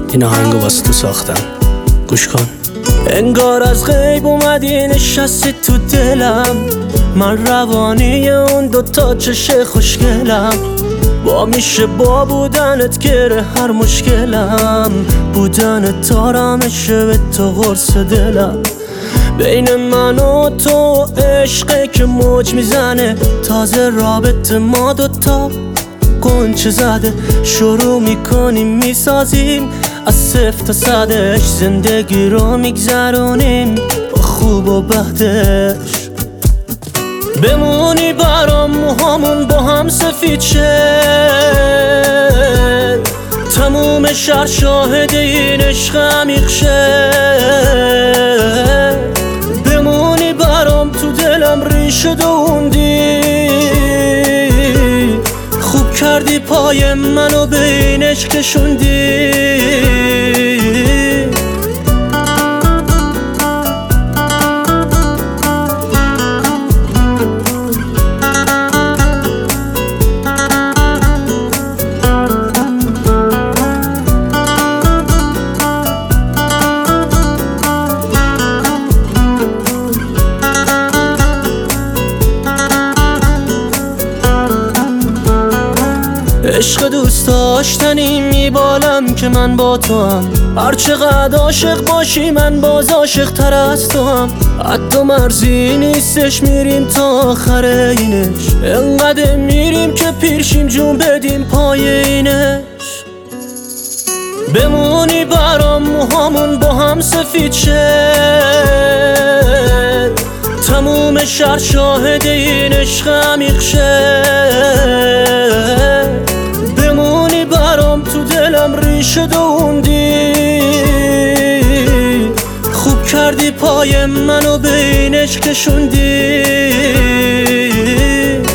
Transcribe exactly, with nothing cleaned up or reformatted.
این آهنگو واسه تو ساختم، گوش کن. انگار از غیب اومدی نشستی تو دلم، من روانی اون دوتا چش خوشگلم. با میشه با بودنت گره هر مشکلم، بودنت آرامشه به تو قرص دلم. بین من و تو عشقه که موج میزنه، تازه رابطه ما دوتا گنچه زده. شروع میکنیم میسازیم از صفر تا صدش، زندگی رو میگذرونیم با خوب و بدش. بمونی برام موهامون با هم سفید شه، تموم شهر شاهد این عشق عمیق شه. بمونی برام تو دلم ریشه دووندی، خوب کردی پای منو به این عشق کشوندی. عشق دوست داشتنی میبالم که من با تو هم، هر چقدر عاشق باشی من باز عاشق تر از تو هم. حتی مرزی نیستش میریم تا آخر اینش، انقدر میریم که پیرشیم جون بدیم پای اینش. بمونی برام موهامون با هم سفید شه، تموم شهر شاهد این عشق عمیق شه. بمونی برام تو دلم ریشه دووندی، خوب کردی پای منو به این عشق کشوندی.